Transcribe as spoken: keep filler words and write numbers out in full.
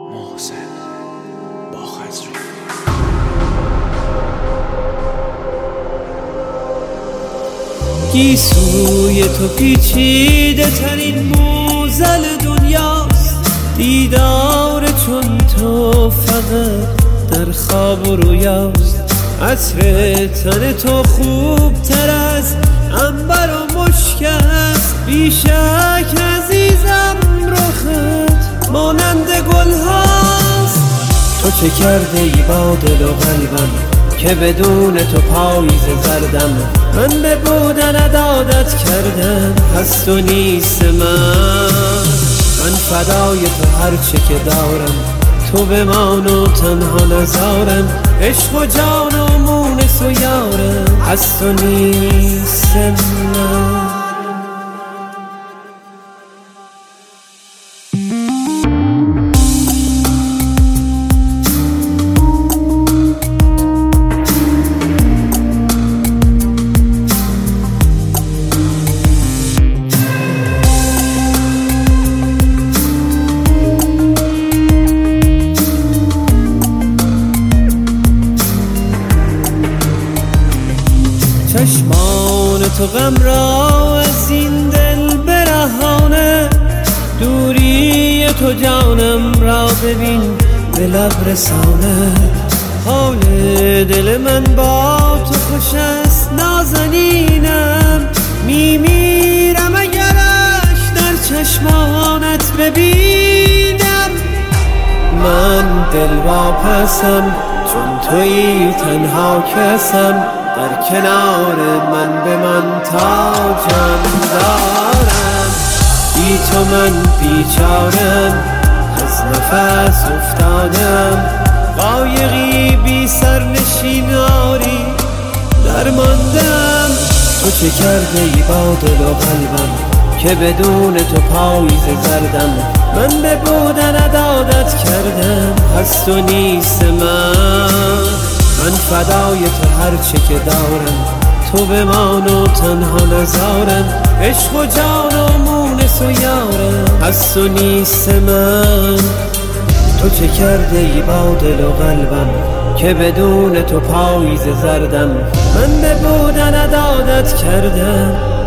محسن باخزروی. گیسوی تو پیچیده ترین موزل دنیاست، دیدار چون تو فقط در خواب و رویاست. عطر تن تو خوب تر از عنبر و مشک است، بیشک عزیزم رخت مانند گل هاست. تو چه کرده ای با دل و قلبم که بدون تو پاییز زردم؟ من به بودن عادت کردم، هست و نیست من. من فدای تو هرچه که دارم، تو بمان و تنها نزارم. عشق و جان و مونس و یارم، هست و نیست من. چشمان تو غم را از این دل برهانه، دوری تو جانم را ببین به لب رسانه. حال دل من با تو خوش است نازنینم، میمیرم اگرش در چشمانت ببینم. من دل واپسم چون تویی تنها کسم، در کنار من به من تا جان دارم. بی تو من بیچارم، از نفس افتادم. قایقی بی سر نشیناری درماندم. تو چه کرده ای با دل و قلبم که بدون تو پاییز زردم؟ من به بودن عادت کردم، هست و نیست من. من فدای تو هرچه که دارم، تو بمان و تنها نزارم. عشق و جان و مونس و یارم، هست و نیست من. تو چه کرده ای با دل و قلبم که بدون تو پاییز زردم؟ من به بودن عادت کردم،